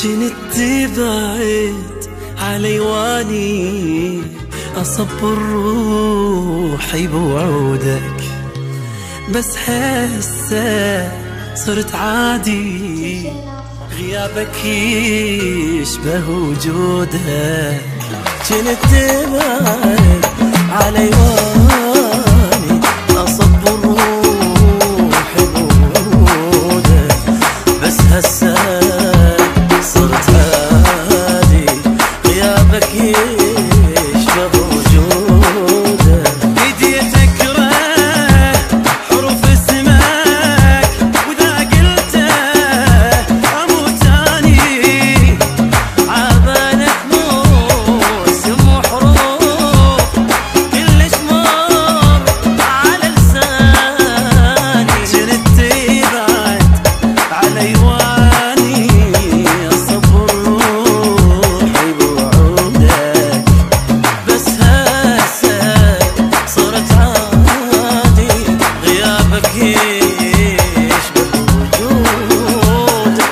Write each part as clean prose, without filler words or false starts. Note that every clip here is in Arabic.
كنت تبعد علي واني أصبر روحي بوعودك، بس هسه صرت عادي غيابك يشبه وجودك. كنت تبعد علي واني أصبر روحي بوعودك، بس هسه صرت عادي غيابك يشبه وجودك. بديت اكره حروف اسمك واذا قلته اموت اني، عبالك مو اسم وحروف كلش مر على لساني. كنت تبعد علي واني اصبر روحي بوعودك، بس هسه صرت عادي غيابك يشبه وجودك.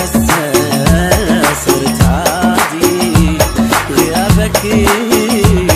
صرت عادي غيابك